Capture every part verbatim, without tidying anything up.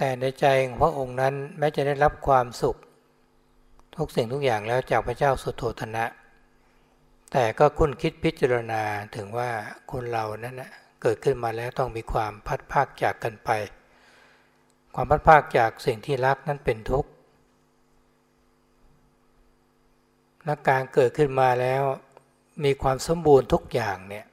แต่ในใจของพระองค์นั้นแม้จะได้รับความสุขทุกสิ่งทุกอย่างแล้วจากพระเจ้าสุโธทนะแต่ก็คุ้นคิดพิจารณาถึงว่าคนเรานั้นนะเกิดขึ้นมาแล้วต้องมีความพัดพรากจากกันไปความพัดพรากจากสิ่งที่รักนั้นเป็นทุกข์และการเกิดขึ้นมาแล้วมีความสมบูรณ์ทุกอย่างเนี่ย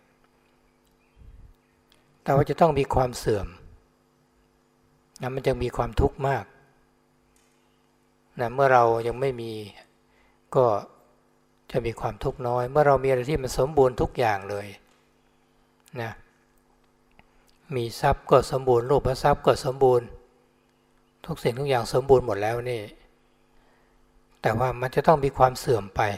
แต่ว่าจะต้องมีความเสื่อมนะมันจะมีความทุกข์มากนะเมื่อเรายังไม่มีก็จะมีความทุกข์น้อยเมื่อเรามีอะไรที่มันสมบูรณ์ทุกอย่างเลยนะมีทรัพย์ก็สมบูรณ์รูปทรัพย์ก็สมบูรณ์ทุกสิ่งทุกอย่างสมบูรณ์หมดแล้วนี่แต่ว่ามันจะต้องมีความเสื่อมไป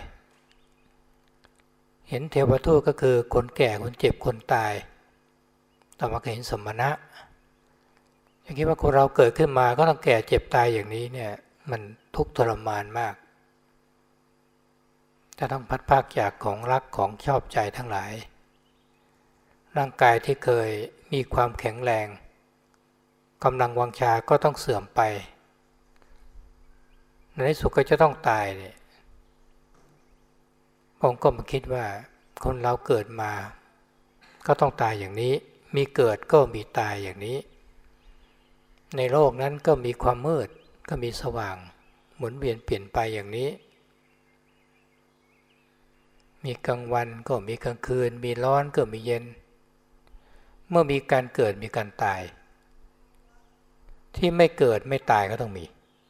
เห็นเทวทูตก็คือคนแก่คนเจ็บคนตายต่อมาก็เห็นสมณะอย่างคิดว่าคนเราเกิดขึ้นมาก็ต้องแก่เจ็บตายอย่างนี้เนี่ยมันทุกข์ทรมานมากจะต้องพัดพรากจากของรักของชอบใจทั้งหลายร่างกายที่เคยมีความแข็งแรงกำลังวังชาก็ต้องเสื่อมไปในที่สุดก็จะต้องตายเนี่ยผมก็มาคิดว่าคนเราเกิดมาก็ต้องตายอย่างนี้มีเกิดก็มีตายอย่างนี้ในโลกนั้นก็มีความมืดก็มีสว่างหมุนเวียนเปลี่ยนไปอย่างนี้มีกลางวันก็มีกลางคืนมีร้อนก็มีเย็นเมื่อมีการเกิดมีการตายที่ไม่เกิดไม่ตายก็ต้องมี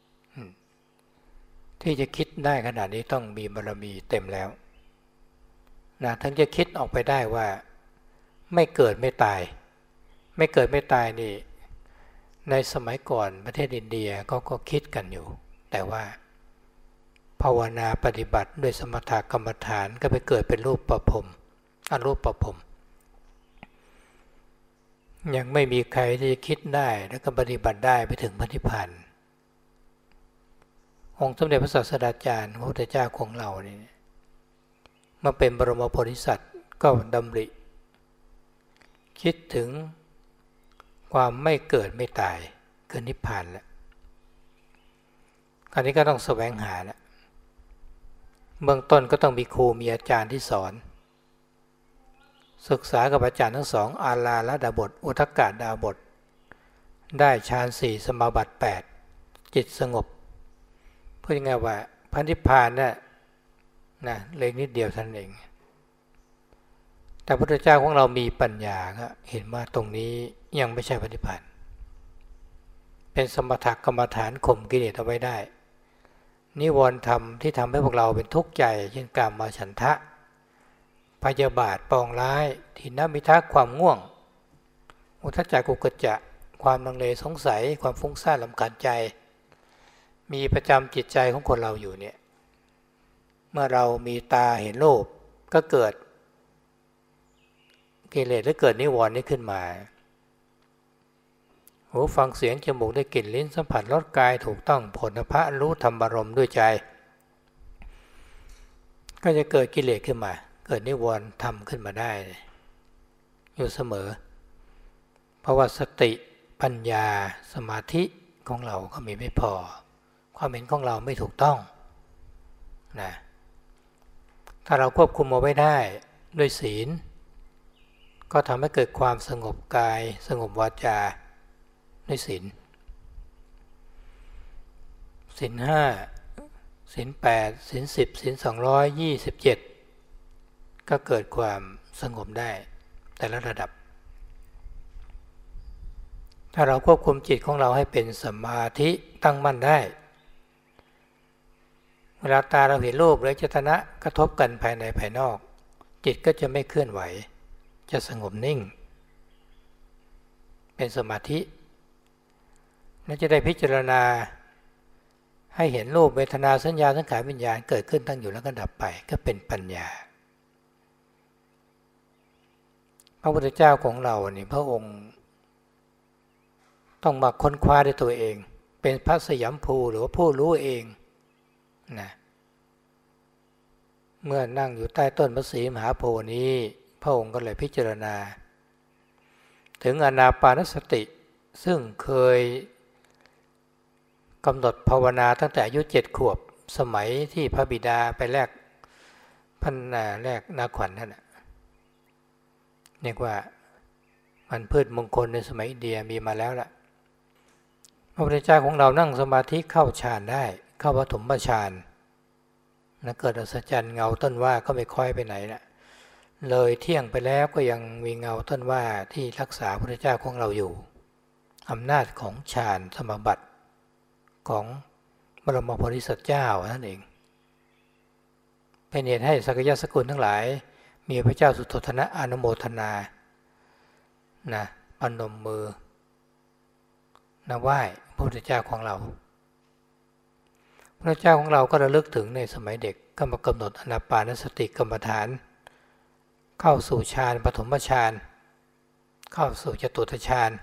ที่จะคิดได้ขนาดนี้ต้องมีบารมีเต็มแล้วนะทั้งจะคิดออกไปได้ว่าไม่เกิดไม่ตายไม่เกิดไม่ตายนี่ในสมัยก่อนประเทศอินเดียก็ก็คิดกันอยู่แต่ว่าภาวนาปฏิบัติด้วยสมถกรรมฐานก็ไปเกิดเป็นรูปประพรหมอรูปประพรหมยังไม่มีใครที่จะคิดได้แล้วก็ปฏิบัติได้ไปถึงพระนิพพานองค์สมเด็จพระศาสดาจารย์พระพุทธเจ้าของเรานี่เมื่อเป็นบรมโพธิสัตว์ก็ดำริคิดถึงความไม่เกิดไม่ตายคือนิพพานแล้วคราวนี้ก็ต้องแสวงหาแล้วเบื้องต้นก็ต้องมีครูมีอาจารย์ที่สอนศึกษากับอาจารย์ทั้งสองอาลาละดาบทอุทกะดาบทได้ฌานสี่สมาบัติแปดจิตสงบพูดง่ายๆว่าพระนิพพานน่ะนะเล็กนิดเดียวเท่านั้นเองแต่พระพุทธเจ้าของเรามีปัญญาก็เห็นว่าตรงนี้ยังไม่ใช่พระนิพพานเป็นสมถกรรมฐานข่มกิเลสเอาไว้ได้นิวรณ์ธรรมที่ทำให้พวกเราเป็นทุกข์ใจเช่นกามมาฉันทะพยาบาทปองร้ายทินนมิทะความง่วงอุทธัจจะกุกุจจะความลังเลสงสัยความฟุ้งซ่านรำคาญใจมีประจำจิตใจของคนเราอยู่เนี่ยเมื่อเรามีตาเห็นรูปก็เกิดกิเลสหรือเกิดนิวรณ์นี้ขึ้นมาหูฟังเสียงจมูกได้กลิ่นลิ้นสัมผัสรสกายถูกต้องโผฏฐัพพะรู้ธรรมารมณ์ด้วยใจก็จะเกิดกิเลสขึ้นมาเกิดนิวรณ์ทำขึ้นมาได้อยู่เสมอเพราะว่าสติปัญญาสมาธิของเราก็มีไม่พอความเห็นของเราไม่ถูกต้องนะถ้าเราควบคุมเอาไว้ได้ด้วยศีลก็ทำให้เกิดความสงบกายสงบวาจาด้วยศีลศีลห้าศีลแปดศีลสิบศีลสองร้อยยี่สิบเจ็ดก็เกิดความสงบได้แต่ละระดับถ้าเราควบคุมจิตของเราให้เป็นสมาธิตั้งมั่นได้เวลาตาเราเห็นรูปหรืออายตนะกระทบกันภายในภายนอกจิตก็จะไม่เคลื่อนไหวจะสงบนิ่งเป็นสมาธิและจะได้พิจารณาให้เห็นรูปเวทนาสัญญาสังขารวิญญาณเกิดขึ้นตั้งอยู่แล้วก็ดับไปก็เป็นปัญญาพระพุทธเจ้าของเรานี่พระองค์ต้องมาค้นคว้าด้วยตัวเองเป็นพระสยามภูหรือว่าผู้รู้เองนะเมื่อนั่งอยู่ใต้ต้นพระศรีมหาโพธิ์นี้พระองค์ก็เลยพิจารณาถึงอานาปานสติซึ่งเคยกำหนดภาวนาตั้งแต่อายุเจ็ดขวบสมัยที่พระบิดาไปแลกพันนาแลกนาขวัญนั่นแหละเรียกว่ามันพืชมงคลในสมัยอินเดียมีมาแล้วล่ะพระพุทธเจ้าของเรานั่งสมาธิเข้าฌานได้เข้าปฐมฌานนะเกิดอัศจรรย์เงาต้นว่าก็ไม่ค่อยไปไหนละเลยเที่ยงไปแล้วก็ยังมีเงาต้นว่าที่รักษาพระพุทธเจ้าของเราอยู่อำนาจของฌานสมาบัติของบรมโพธิสัตว์เจ้านั่นเองเป็นเหตุให้สักยะสกุลทั้งหลายมีพระเจ้าสุโธทนะอนุโมทนานะปนมมือนะไหว้พระพุทธเจ้าของเราพระเจ้าของเราก็ระลึกถึงในสมัยเด็กก็มากำหนดอานาปานสติกรรมฐานเข้าสู่ฌานปฐมฌานเข้าสู่จตุตฌาน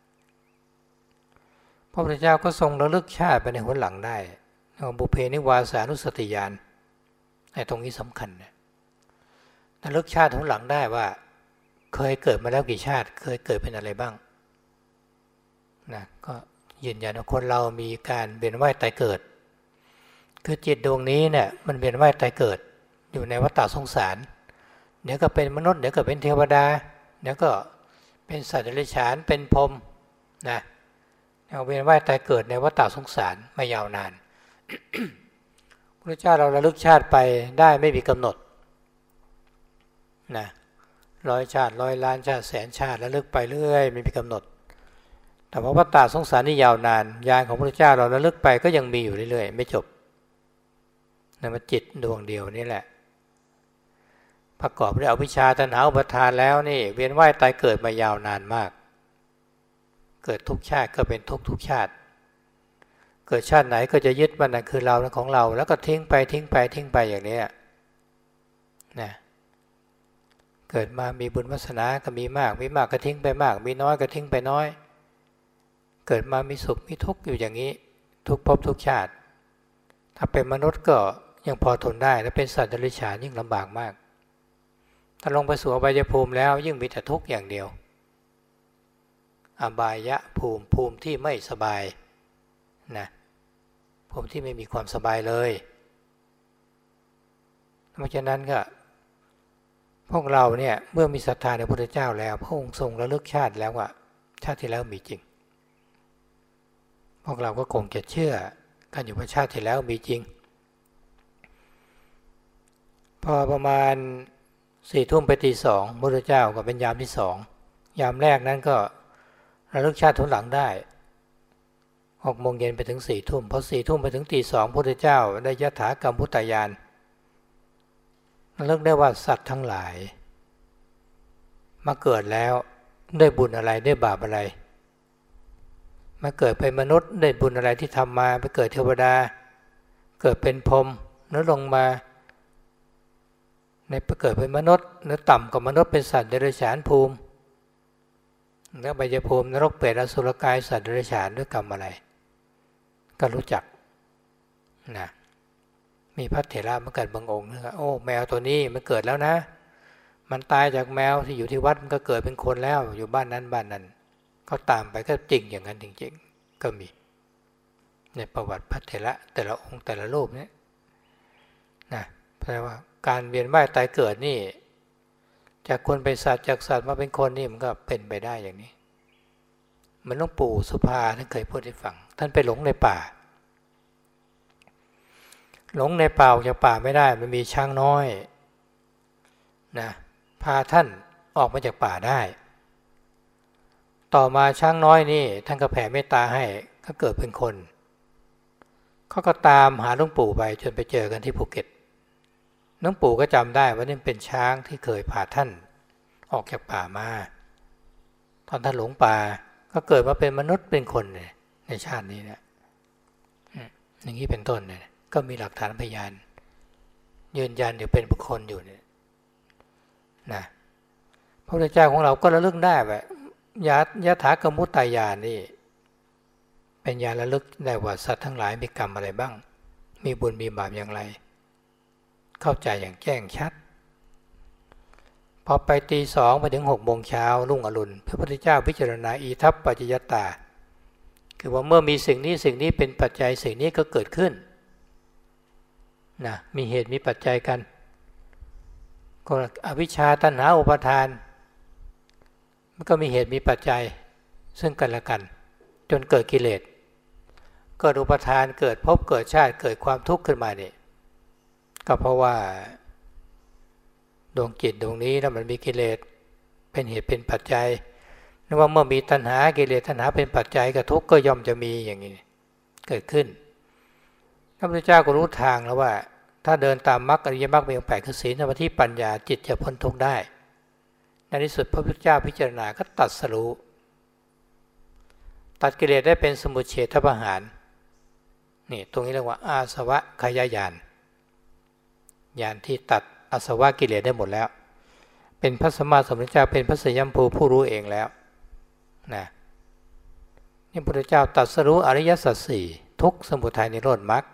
พระพุทธเจ้าก็ทรงระลึกชาติไปในหนหลังได้บุพเพนิวาสานุสติญาณในตรงนี้สำคัญนะระลึกชาติหนหลังได้ว่าเคยเกิดมาแล้วกี่ชาติเคยเกิดเป็นอะไรบ้างนะก็ยืนยันว่าคนเรามีการเวียนว่ายตายเกิดคือจิตดวงนี้เนี่ยมันเวียนว่ายตายเกิดอยู่ในวัฏฏะสงสารเดี๋ยวก็เป็นมนุษย์เดี๋ยวก็เป็นเทวดาเดี๋ยวก็เป็นสัตว์เดรัจฉานเป็นพรหมนะเวียนว่ายตายเกิดในวัฏฏะสงสารไม่ยาวนาน พระเจ้าเราระลึกชาติไปได้ไม่มีกำหนดนะร้อยชาติร้อยล้านชาติแสนชาติระลึกไปเรื่อยไม่มีกำหนดแต่ว่าวัฏฏะสงสารนี่ยาวนานญาณของพระเจ้าเราระลึกไปก็ยังมีอยู่เรื่อยๆไม่จบนั่นมันจิตดวงเดียวนี่แหละประกอบด้วยอวิชชาตัณหาอุปาทานแล้วนี่เวียนว่ายตายเกิดมายาวนานมากเกิดทุกชาติก็เป็นทุกทุกชาติเกิดชาติไหนก็จะยึดมันนั่นคือเราของเราแล้วก็ทิ้งไปทิ้งไปทิ้งไปอย่างนี้นะเกิดมามีบุญวาสนาก็มีมากมีมากก็ทิ้งไปมากมีน้อยก็ทิ้งไปน้อยเกิดมามีสุขมีทุกข์อยู่อย่างนี้ทุกภพทุกชาติถ้าเป็นมนุษย์ก็ยังพอทนได้ถ้าเป็นสัตว์เดรัจฉานยิ่งลำบากมากถ้าลงไปสู่อบายภูมิแล้วยิ่งมีแต่ทุกข์อย่างเดียวอบายภูมิภูมิที่ไม่สบายนะภูมิที่ไม่มีความสบายเลยเพราะฉะนั้นก็พวกเราเนี่ยเมื่อมีศรัทธาในพระพุทธเจ้าแล้วพระองค์ทรงระลึกชาติแล้วว่าชาติที่แล้วมีจริงพวกเราก็คงจะเชื่อกันอยู่ว่าชาติที่แล้วมีจริงพอประมาณสี่ทุ่มไปตีสองพระพุทธเจ้าก็เป็นยามที่สองยามแรกนั้นก็ระลึกชาติทุนหลังได้หกโมงเย็นไปถึงสี่ทุ่มพอสี่ทุ่มไปถึงตีสองพระพุทธเจ้าได้ยถากรรมพุทธญาณระลึกได้ว่าสัตว์ทั้งหลายมาเกิดแล้วได้บุญอะไรได้บาปอะไรมาเกิดเป็นมนุษย์ได้บุญอะไรที่ทำมาไปเกิดเทวดาเกิดเป็นพรหมหรือลงมาในไปเกิดเป็นมนุษย์หรือต่ำกว่ามนุษย์เป็นสัตว์เดรัจฉานภูมิแล้วอบายภูมินรกเปรตอสุรกายสัตว์เดรัจฉานด้วยกรรมอะไรก็รู้จักนะมีพระเถระเหมือนกันบางองค์นะโอ้แมวตัวนี้มันเกิดแล้วนะมันตายจากแมวที่อยู่ที่วัดมันก็เกิดเป็นคนแล้วอยู่บ้านนั้นบ้านนั้นเขาตามไปก็จริงอย่างนั้นจริงๆก็มีในประวัติพระเถระแต่ละองค์แต่ละรูปเนี่ยนะแปลว่าการเวียนว่ายตายเกิดนี่จากคนเป็นสัตว์จากสัตว์มาเป็นคนนี่มันก็เป็นไปได้อย่างนี้เหมือนหลวงปู่สุภาท่านเคยพูดให้ฟังท่านไปหลงในป่าหลงในป่าออกจากป่าไม่ได้มันมีช้างน้อยนะพาท่านออกมาจากป่าได้ต่อมาช้างน้อยนี่ท่านก็แผ่เมตตาให้ก็เกิดเป็นคนเขาก็ตามหาหลวงปู่ไปจนไปเจอกันที่ภูเก็ตหลวงปู่ก็จำได้ว่านี่เป็นช้างที่เคยพาท่านออกจากป่ามาตอนท่านหลงป่าก็เกิดมาเป็นมนุษย์เป็นคนในชาตินี้เนี่ยอย่างนี้เป็นต้นเนี่ยก็มีหลักฐานพยานยืนยันอยู่เป็นบุคคลอยู่เนี่ยนะพระพุทธเจ้าของเราก็ระลึกได้ว่ายะยถากรรมพุทธญาณนี่เป็นญาณระลึกได้ว่าสัตว์ทั้งหลายมีกรรมอะไรบ้างมีบุญมีบาปอย่างไรเข้าใจอย่างแจ้งชัดพอไปตีสองไปถึงหกโมงเช้ารุ่งอรุณพระพุทธเจ้าพิจารณาอีทัปปัจจยตาคือว่าเมื่อมีสิ่งนี้สิ่งนี้เป็นปัจจัยสิ่งนี้ก็เกิดขึ้นนะมีเหตุมีปัจจัยกันก็อวิชชาตัณหาอุปาทานมันก็มีเหตุมีปัจจัยซึ่งกันและกันจนเกิดกิเลสเกิดอุปาทานเกิดภพเกิดชาติเกิดความทุกข์ขึ้นมาเนี่ยก็เพราะว่าดวงจิตดวงนี้นะมันมีกิเลสเป็นเหตุเป็นปัจจัยนึกว่าเมื่อมีตัณหากิเลสตัณหาเป็นปัจจัยก็ทุกข์ก็ย่อมจะมีอย่างนี้เกิดขึ้นพระพุทธเจ้าก็รู้ทางแล้วว่าถ้าเดินตามมรรคอริยมรรคมีองค์แปดคือศีลสมาธิปัญญาจิตจะพ้นทุกข์ได้ในที่สุดพระพุทธเจ้าพิจารณาก็ตัดสรู้ตัดกิเลสได้เป็นสมุจเฉทประหารนี่ตรงนี้เรียกว่าอาสวะขยายานญาณที่ตัดอาสวะกิเลสได้หมดแล้วเป็นพระสัมมาสัมพุทธเจ้าเป็นพระสัยยัมภูผู้รู้เองแล้วนะนี่พระพุทธเจ้าตรัสรู้อริยสัจสี่ทุกข์สมุทัยนิโรธมรรค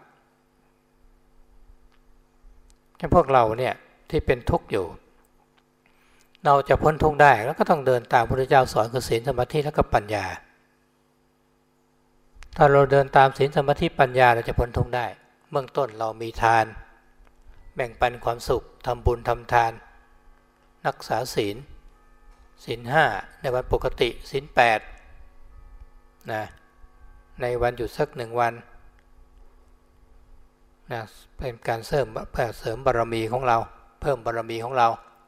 ให้พวกเราเนี่ยที่เป็นทุกข์อยู่เราจะพ้นทุกข์ได้แล้วก็ต้องเดินตามพระพุทธเจ้าสอนคือศีลสมาธิและก็ปัญญาถ้าเราเดินตามศีลสมาธิปัญญาเราจะพ้นทุกข์ได้เบื้องต้นเรามีทานแบ่งปันความสุขทำบุญทำทานรักษาศีลศีลห้าในวันปกติศีลแปดนะในวันหยุดสักหนึ่งวันนะเป็นการเสริมเพื่อเสริมบารมีของเราเพิ่มบารมีของเรา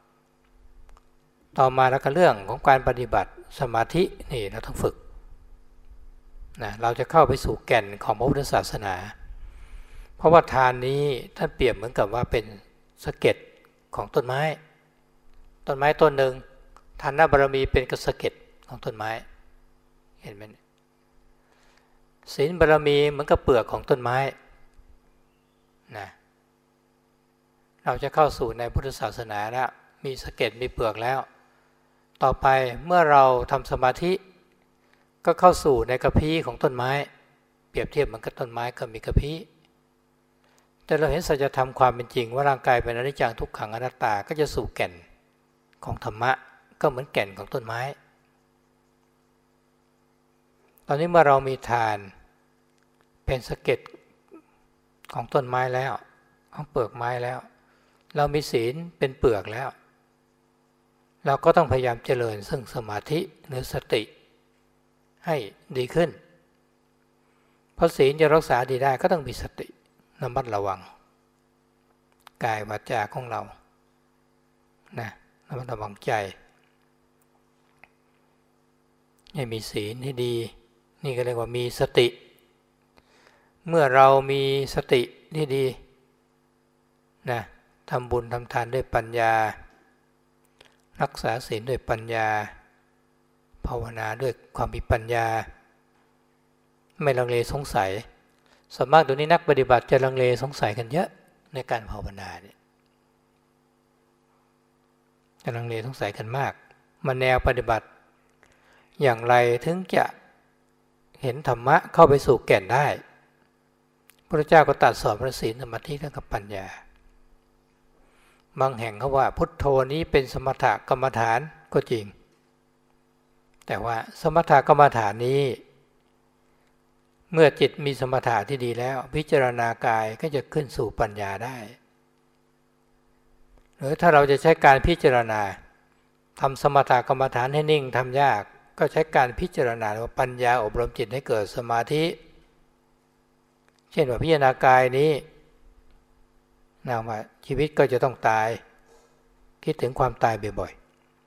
ต่อมาแล้วก็เรื่องของการปฏิบัติสมาธินี่เราต้องฝึกนะเราจะเข้าไปสู่แก่นของพระพุทธศาสนาเพราะว่าทานนี้ท่านเปรียบเหมือนกับว่าเป็นสะเก็ดของต้นไม้ต้นไม้ต้นหนึ่งทานบารมีเป็นกระสะเก็ดของต้นไม้เห็นไหมศีลบารมีเหมือนกับเปลือกของต้นไม้นะเราจะเข้าสู่ในพุทธศาสนาแล้วมีสะเก็ดมีเปลือกแล้วต่อไปเมื่อเราทำสมาธิก็เข้าสู่ในกระพี้ของต้นไม้เปรียบเทียบเหมือนกับต้นไม้ก็มีกระพี้แต่เราเห็นสัจธรรมความเป็นจริงว่าร่างกายเป็นอนิจจังทุกขังอนัตตาก็จะสู่แก่นของธรรมะก็เหมือนแก่นของต้นไม้ตอนนี้เมื่อเรามีทานเป็นสะเก็ดของต้นไม้แล้วของเปลือกไม้แล้วเรามีศีลเป็นเปลือกแล้วเราก็ต้องพยายามเจริญซึ่งสมาธิหรือสติให้ดีขึ้นเพราะศีลจะรักษาดีได้ก็ต้องมีสติระมัดระวังกายวาจาของเรานะระมัดระวังใจให้มีศีลให้ดีนี่ก็เรียกว่ามีสติเมื่อเรามีสติที่ดีนะทำบุญทำทานด้วยปัญญารักษาศีลด้วยปัญญาภาวนาด้วยความมีปัญญาไม่ลังเลสงสัยส่วนมากเดี๋ยวนี้นักปฏิบัติจะลังเลสงสัยกันเยอะในการภาวนาเนี่ยจะลังเลสงสัยกันมากมาแนวปฏิบัติอย่างไรถึงจะเห็นธรรมะเข้าไปสู่แก่นได้พระเจ้าก็ตรัสสอนพระศีลสมาธิและกับปัญญาบางแห่งเขาว่าพุทโธนี้เป็นสมถกรรมฐานก็จริงแต่ว่าสมถกรรมฐานนี้เมื่อจิตมีสมถะที่ดีแล้วพิจารณากายก็จะขึ้นสู่ปัญญาได้หรือถ้าเราจะใช้การพิจารณาทำสมถกรรมฐานให้นิ่งทำยากก็ใช้การพิจารณาว่าปัญญาอบรมจิตให้เกิดสมาธิเช่นว่าพิจารณากายนี้นะว่าชีวิตก็จะต้องตายคิดถึงความตายบ่อย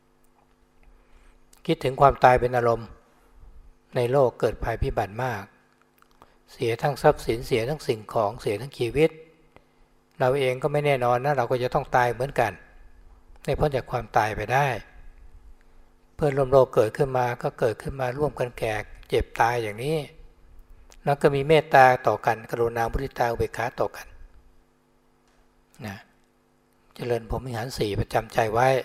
ๆคิดถึงความตายเป็นอารมณ์ในโลกเกิดภัยพิบัติมากเสียทั้งทรัพย์สินเสียทั้งสิ่งของเสียทั้งชีวิตเราเองก็ไม่แน่นอนนะเราก็จะต้องตายเหมือนกันไม่พ้นจากความตายไปได้เพื่อนร่วมโลกเกิดขึ้นมาก็เกิดขึ้นมาร่วมกันแก่เจ็บตายอย่างนี้แล้วก็มีเมตตาต่อกันกรุณามุทิตาอุเบกขาต่อกันนะเจริญพรหมวิหารสี่ประจำใจไว้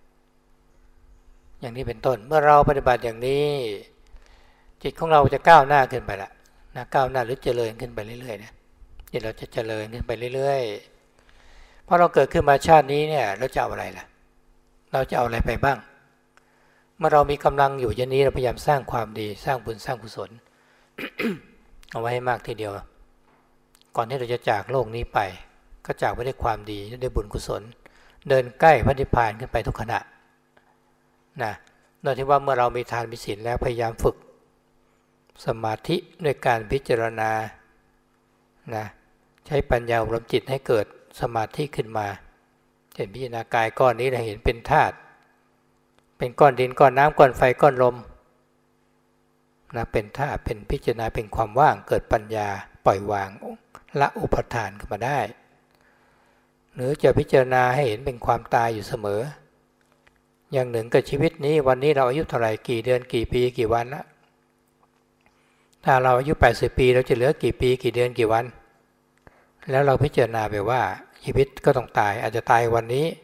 อย่างนี้เป็นต้นเมื่อเราปฏิบัติอย่างนี้จิตของเราจะก้าวหน้าขึ้นไปละนะก้าวหน้าหรือเจริญขึ้นไปเรื่อยๆนะจิตเราจะเจริญขึ้นไปเรื่อยๆเพราะเราเกิดขึ้นมาชาตินี้เนี่ยเราจะเอาอะไรล่ะเราจะเอาอะไรไปบ้างเมื่อเรามีกำลังอยู่อย่างนี้เราพยายามสร้างความดีสร้างบุญสร้างกุศลเอาไว้ให้มากทีเดียวก่อนที่เราจะจากโลกนี้ไปก็จากไปด้วยความดีด้วยบุญกุศลเดินใกล้พระนิพพานขึ้นไปทุกขณะนะโดยที่ว่าเมื่อเรามีทานมีศีลแล้วพยายามฝึกสมาธิด้วยการพิจารณานะใช้ปัญญาอบรมจิตให้เกิดสมาธิขึ้นมาเห็นพิจารณากายก้อนนี้เราเห็นเป็นธาตุเป็นก้อนดินก้อนน้ำก้อนไฟก้อนลมนะเป็นธาตุเป็นพิจารณาเป็นความว่างเกิดปัญญาปล่อยวางละอุปทานขึ้นมาได้หรือจะพิจารณาให้เห็นเป็นความตายอยู่เสมออย่างหนึ่งกับชีวิตนี้วันนี้เราอายุเท่าไหร่กี่เดือนกี่ปีกี่วันละถ้าเราอายุแปดสิบปีเราจะเหลือกี่ปีกี่เดือนกี่วันแล้วเราพิจารณาไปว่าชีวิตก็ต้องตายอาจจะตายวันนี้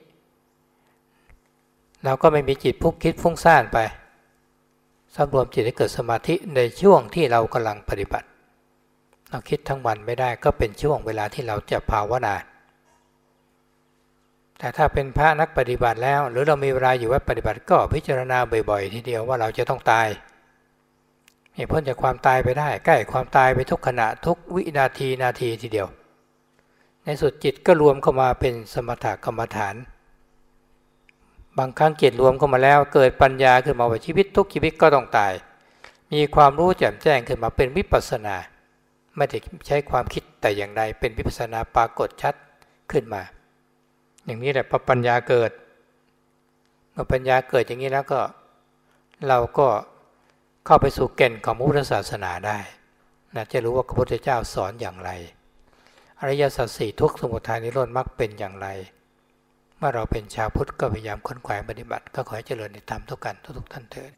เราก็ไม่มีจิตพุกคิดฟุ้งซ่านไปสำรวมจิตให้เกิดสมาธิในช่วงที่เรากำลังปฏิบัติเราคิดทั้งวันไม่ได้ก็เป็นช่วงเวลาที่เราจะภาวนาแต่ถ้าเป็นพระนักปฏิบัติแล้วหรือเรามีเวลาอยู่วัดปฏิบัติก็พิจารณาบ่อยๆทีเดียวว่าเราจะต้องตายให้พ้นจากความตายไปได้ใกล้ความตายไปทุกขณะทุกวินาทีนาทีทีเดียวในสุดจิตก็รวมเข้ามาเป็นสมถกรรมฐานบางครั้งจิตรวมเข้ามาแล้วเกิดปัญญาขึ้นมาว่าชีวิตทุกชีวิตก็ต้องตายมีความรู้แจ่มแจ้งขึ้นมาเป็นวิปัสสนาไม่ได้ใช้ความคิดแต่อย่างใดเป็นวิปัสสนาปรากฏชัดขึ้นมาอย่างนี้แหละพอปัญญาเกิดเมื่อปัญญาเกิดอย่างนี้แล้วก็เราก็เข้าไปสู่แก่นของพุทธศาสนาได้นะจะรู้ว่าพระพุทธเจ้าสอนอย่างไรอริยสัจสี่ทุกข์สมุทัยนิโรธมรรคเป็นอย่างไรเมื่อเราเป็นชาวพุทธก็พยายามค้นคว้าปฏิบัติก็ขอให้เจริญในธรรมทุกกันทุกๆท่านเถิด